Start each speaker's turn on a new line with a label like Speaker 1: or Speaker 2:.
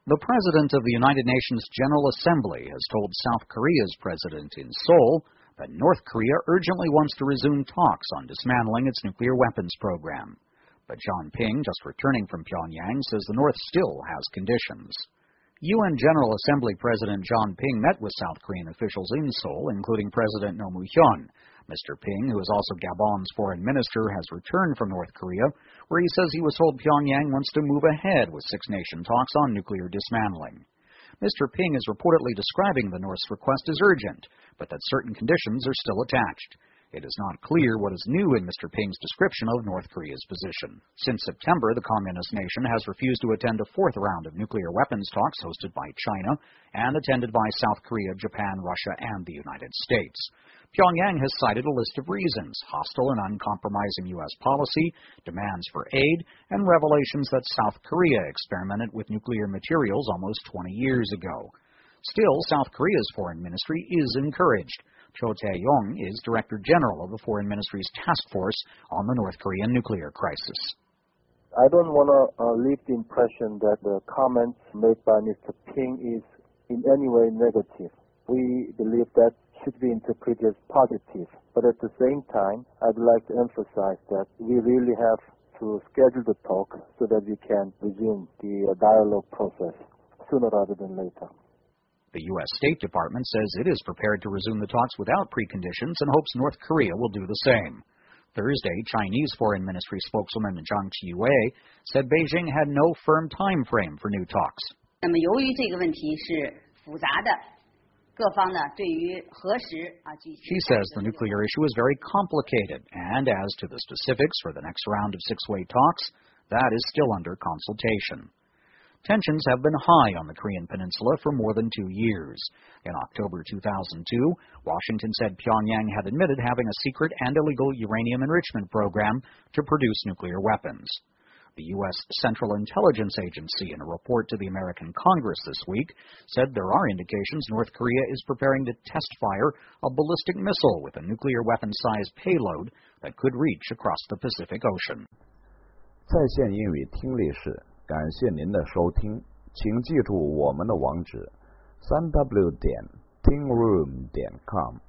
Speaker 1: The president of the United Nations General Assembly has told South Korea's president in Seoul that North Korea urgently wants to resume talks on dismantling its nuclear weapons program. But John Ping, just returning from Pyongyang, says the North still has conditions. UN General Assembly President John Ping met with South Korean officials in Seoul, including President Roh Moo-hyun. Mr. Ping, who is also Gabon's foreign minister, has returned from North Korea, where he says he was told Pyongyang wants to move ahead with six-nation talks on nuclear dismantling. Mr. Ping is reportedly describing the North's request as urgent, but that certain conditions are still attached. It is not clear what is new in Mr. Ping's description of North Korea's position. Since September, the communist nation has refused to attend a fourth round of nuclear weapons talks hosted by China and attended by South Korea, Japan, Russia, and the United States. Pyongyang has cited a list of reasons: hostile and uncompromising U.S. policy, demands for aid, and revelations that South Korea experimented with nuclear materials almost 20 years ago. Still, South Korea's foreign ministry is encouraged. Cho Tae-yong is Director General of the Foreign Ministry's Task Force on the North Korean nuclear crisis.
Speaker 2: I don't want to leave the impression that the comments made by Mr. Ping is in any way negative. We believe that should be interpreted as positive. But at the same time, I'd like to emphasize that we really have to schedule the talk so that we can resume the dialogue process sooner rather than later.
Speaker 1: The U.S. State Department says it is prepared to resume the talks without preconditions and hopes North Korea will do the same. Thursday, Chinese Foreign Ministry spokeswoman Zhang Qiwei said Beijing had no firm time frame for new talks.
Speaker 3: 那么由于这个问题是复杂的，各方呢对于何时具体
Speaker 1: She says the nuclear issue is very complicated, and as to the specifics for the next round of six-way talks, that is still under consultation. Tensions have been high on the Korean peninsula for more than 2 years. In October 2002, Washington said Pyongyang had admitted having a secret and illegal uranium enrichment program to produce nuclear weapons. The U.S. Central Intelligence Agency, in a report to the American Congress this week, said there are indications North Korea is preparing to test fire a ballistic missile with a nuclear weapon-sized payload that could reach across the Pacific Ocean.
Speaker 4: 在线英语听力室，感谢您的收听，请记住我们的网址：3w.tingroom.com。